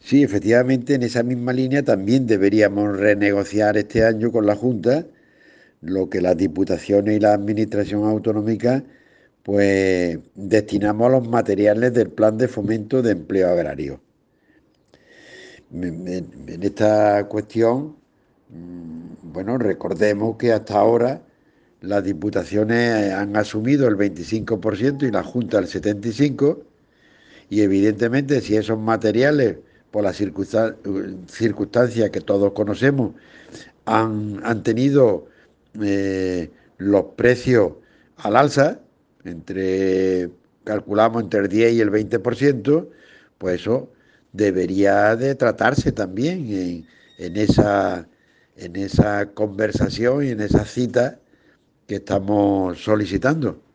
Sí, efectivamente, en esa misma línea también deberíamos renegociar este año con la Junta lo que las diputaciones y la administración autonómica pues destinamos a los materiales del Plan de Fomento de Empleo Agrario. En esta cuestión, bueno, recordemos que hasta ahora las diputaciones han asumido el 25% y la Junta el 75%, y evidentemente si esos materiales, por las circunstancias que todos conocemos, han tenido los precios al alza, calculamos entre el 10 y el 20%, pues eso debería de tratarse también en esa conversación y en esa cita que estamos solicitando.